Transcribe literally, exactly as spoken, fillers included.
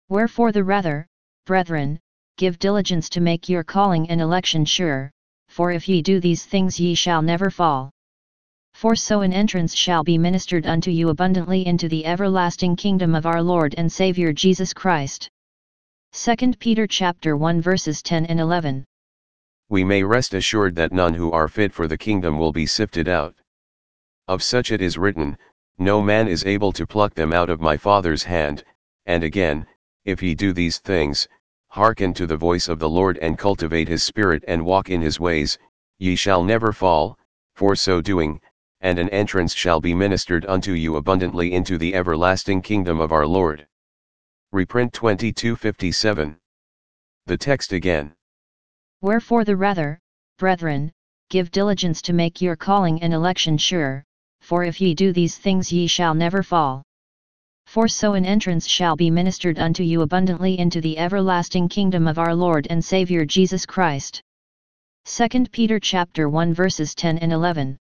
Wherefore the rather, brethren, give diligence to make your calling and election sure, for if ye do these things ye shall never fall. For so an entrance shall be ministered unto you abundantly into the everlasting kingdom of our Lord and Saviour Jesus Christ. Second Peter chapter one verses ten and eleven. We may rest assured that none who are fit for the kingdom will be sifted out. Of such it is written, no man is able to pluck them out of my Father's hand, and again, if ye do these things, hearken to the voice of the Lord and cultivate his spirit and walk in his ways, ye shall never fall, for so doing, and an entrance shall be ministered unto you abundantly into the everlasting kingdom of our Lord. Reprint twenty-two fifty-seven. The text again. Wherefore the rather, brethren, give diligence to make your calling and election sure, for if ye do these things ye shall never fall. For so an entrance shall be ministered unto you abundantly into the everlasting kingdom of our Lord and Saviour Jesus Christ. Second Peter chapter one verses ten and eleven.